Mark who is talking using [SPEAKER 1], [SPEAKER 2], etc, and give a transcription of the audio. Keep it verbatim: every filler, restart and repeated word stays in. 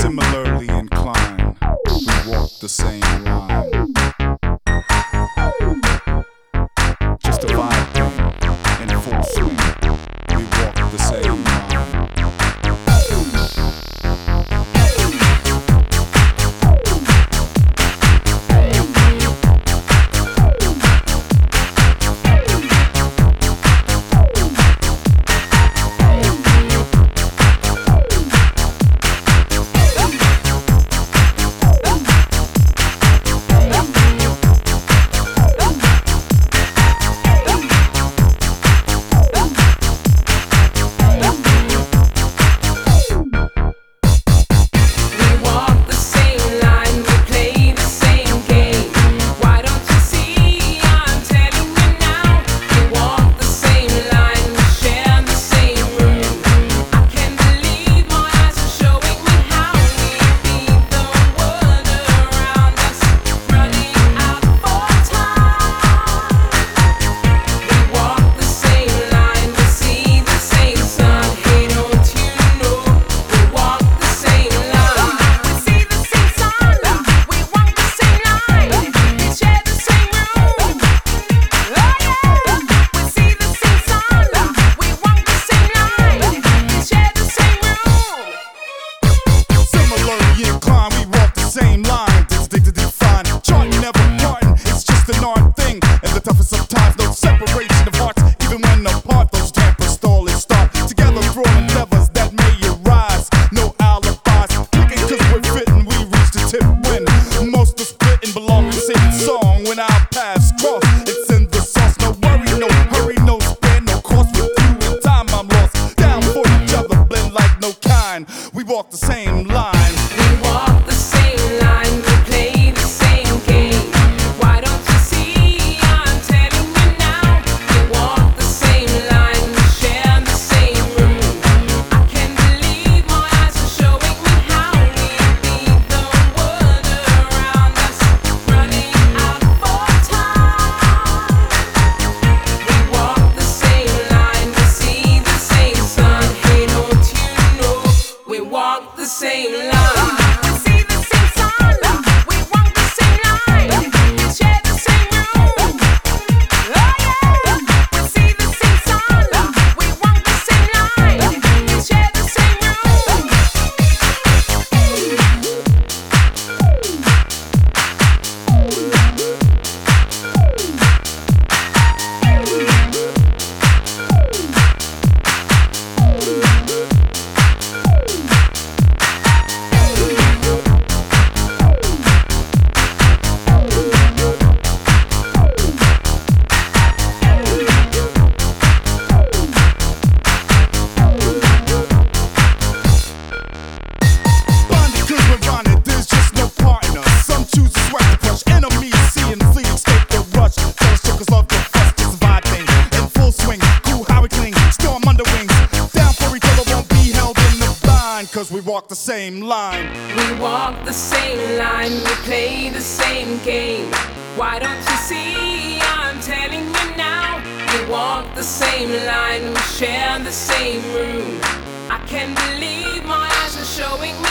[SPEAKER 1] Similarly inclined, we walk the same line. Just a vibe thing in full swing. We walk the same line. Same line, distinct to define. Charting never parting, it's just an art thing. And the toughest of times, no separation of hearts. Even when apart, those tempers stall and start. Together through endeavors that may arise. No alibis, clicking cause we're fitting. We reach the tip when most are splitting. Belong to same song when our paths cross. It's in the sauce, no worry, no hurry, no spare, no cost. With you in time, I'm lost. Down for each other, blend like no kind. We walk the same line.
[SPEAKER 2] We walk the same line, we play the same game. Why don't you see? I'm telling you now. We walk the same line, we share the same room. I can't believe my eyes are showing me how we beat the world around us, running out for time. We walk the same line, we see the same sun. Hey, don't you know? We walk the same line.
[SPEAKER 1] Cause we walk the same line.
[SPEAKER 2] We walk the same line, we play the same game. Why don't you see? I'm telling you now. We walk the same line, we share the same room. I can't believe my eyes are showing me